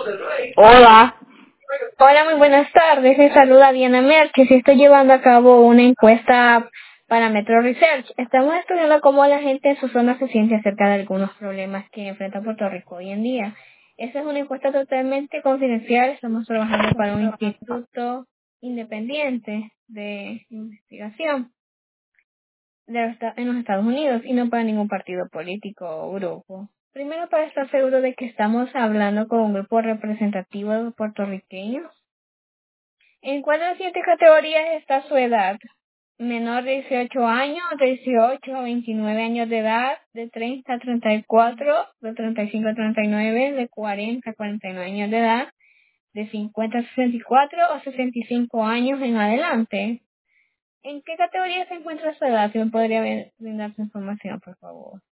Hola. Hola, muy buenas tardes. Les saluda Diana Merches y estoy llevando a cabo una encuesta para Metro Research. Estamos estudiando cómo la gente en su zona se siente acerca de algunos problemas que enfrenta Puerto Rico hoy en día. Esta es una encuesta totalmente confidencial. Estamos trabajando para un instituto independiente de investigación en los Estados Unidos y no para ningún partido político o grupo. Primero, para estar seguro de que estamos hablando con un grupo representativo de puertorriqueños. ¿En cuál de las siguientes categorías está su edad? Menor de 18 años, de 18 a 29 años de edad, de 30 a 34, de 35 a 39, de 40 a 49 años de edad, de 50 a 64 o 65 años en adelante. ¿En qué categoría se encuentra su edad? Si me podría brindar su información, por favor.